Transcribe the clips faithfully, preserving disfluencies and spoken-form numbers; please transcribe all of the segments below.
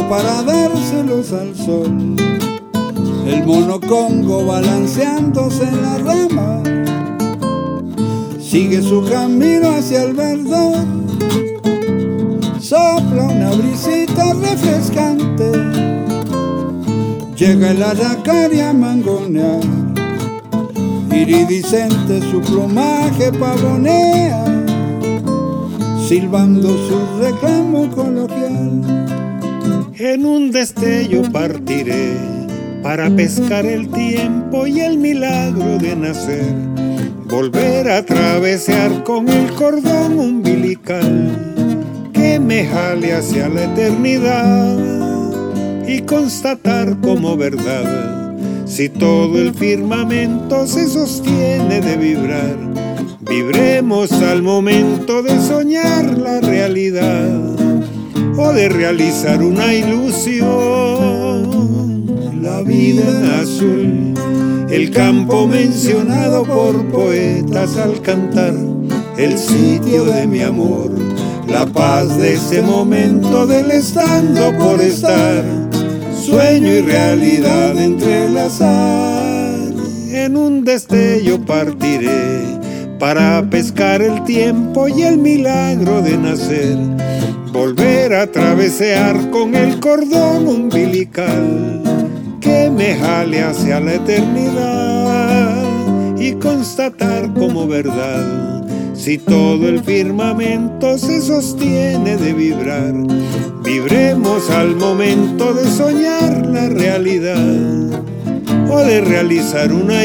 para dárselos al sol. El mono congo balanceándose en la rama sigue su camino hacia el verdor. Sopla una brisita refrescante, llega el aracaria a mangonear. Iridiscente su plumaje pavonea, silbando su reclamo coloquial. En un destello partiré para pescar el tiempo y el milagro de nacer, volver a travesear con el cordón umbilical que me jale hacia la eternidad y constatar como verdad si todo el firmamento se sostiene de vibrar. Vibremos al momento de soñar la realidad o de realizar una ilusión. La vida en azul, el campo mencionado por poetas al cantar, el sitio de mi amor, la paz de ese momento del estando por estar, sueño y realidad entrelazar. En un destello partiré para pescar el tiempo y el milagro de nacer, volver a travesear con el cordón umbilical que me jale hacia la eternidad y constatar como verdad si todo el firmamento se sostiene de vibrar. Vibremos al momento de soñar la realidad o de realizar una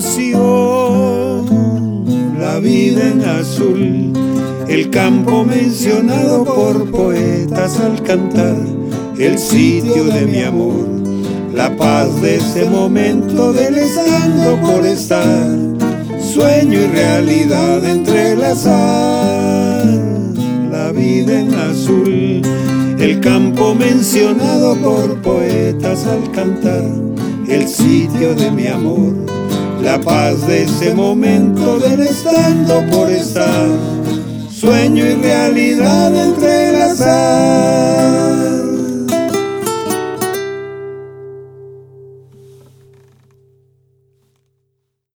ilusión. La vida en azul, el campo mencionado por poetas al cantar, el sitio de mi amor, la paz de ese momento del estando por estar, sueño y realidad entrelazar. La vida en azul, el campo mencionado por poetas al cantar, el sitio de mi amor, la paz de ese momento del estando por estar, sueño y realidad entrelazar.